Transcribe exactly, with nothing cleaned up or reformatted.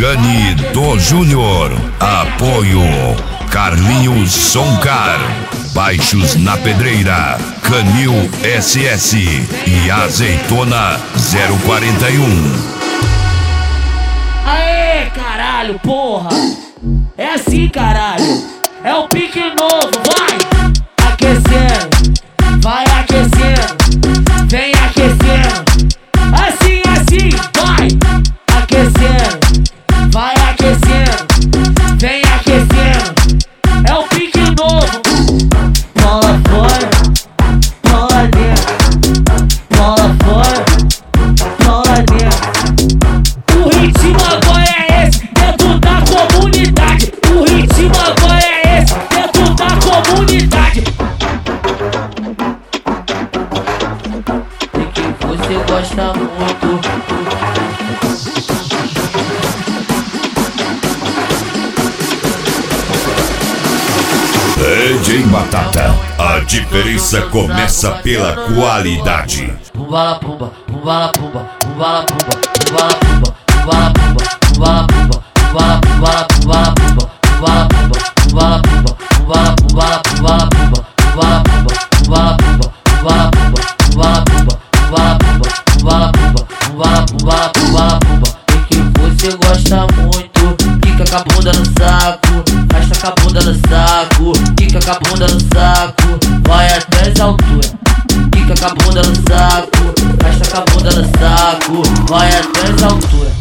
Ganidô Júnior. Apoio Carlinhos Soncar. Baixos na Pedreira, Canil S S e Azeitona zero quarenta e um. Aê, caralho, porra! É assim, caralho! É o pique novo, vai! Aquecendo, vai aquecendo, vem aquecendo. Assim, assim, vai! Aquecendo, vai aquecendo, vem aquecendo. É o pique novo. Bola fora, bola dentro, bola fora, bola dentro. O ritmo agora é esse, dentro da comunidade. O ritmo agora é esse, dentro da comunidade. E que você gosta muito. D J Batata, a diferença começa pela qualidade. Pumbala pumba, pumbala pumba, pumbala pumba, pumbala pumba, pumbala pumba, pumbala pumba, pumbala pumbala pumba, pumbala pumba, pumbala pumba, pumbala pumbala pumbala pumba, pumbala pumba, pumbala pumba, pumbala pumba, pumbala pumba, pumbala pumba, pumbala pumba, pumbala pumbala pumbala pumba. E que você gosta muito, quica com a bunda no saco, arrasta com a bunda no saco, quica com a bunda no saco, vai até as alturas. Quica com a bunda no saco, arrasta com a bunda no saco, vai até as alturas.